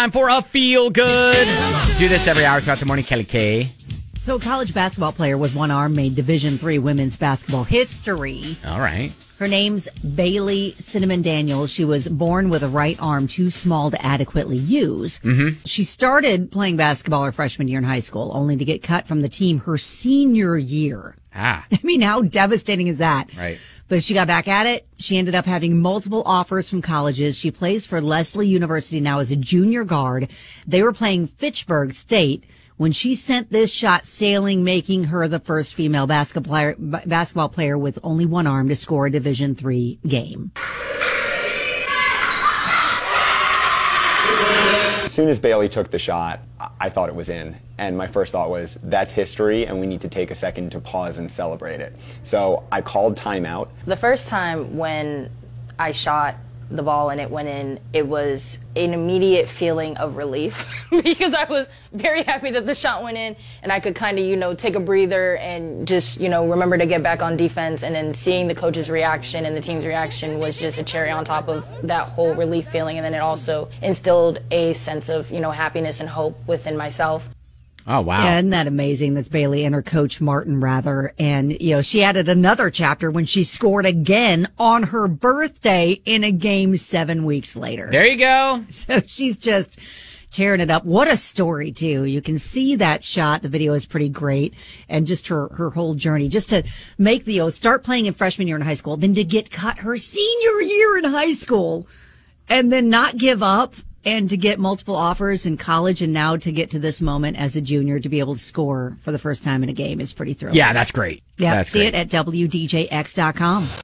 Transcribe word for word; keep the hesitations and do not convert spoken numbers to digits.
time for a feel good. Do this every hour throughout the morning, Kelly K. So, a college basketball player with one arm made Division three women's basketball history. All right. Her name's Bailey Cinnamon Daniels. She was born with a right arm too small to adequately use. Mm-hmm. She started playing basketball her freshman year in high school, only to get cut from the team her senior year. Ah. I mean, how devastating is that? Right. But she got back at it. She ended up having multiple offers from colleges. She plays for Lesley University now as a junior guard. They were playing Fitchburg State when she sent this shot sailing, making her the first female basketball player, basketball player with only one arm to score a Division three game. As soon as Bailey took the shot, I thought it was in. And my first thought was, that's history, and we need to take a second to pause and celebrate it. So I called timeout. The first time when I shot the ball and it went in, it was an immediate feeling of relief because I was very happy that the shot went in and I could kind of, you know, take a breather and just, you know, remember to get back on defense. And then seeing the coach's reaction and the team's reaction was just a cherry on top of that whole relief feeling. And then it also instilled a sense of, you know, happiness and hope within myself. Oh, wow. Yeah, isn't that amazing? That's Bailey and her coach, Martin Rather. And, you know, she added another chapter when she scored again on her birthday in a game seven weeks later. There you go. So she's just tearing it up. What a story, too. You can see that shot. The video is pretty great. And just her, her whole journey, just to make the, you know, start playing in freshman year in high school, then to get cut her senior year in high school, and then not give up. And to get multiple offers in college, and now to get to this moment as a junior to be able to score for the first time in a game is pretty thrilling. Yeah, that's great. Yeah, that's see great. it at W D J X dot com.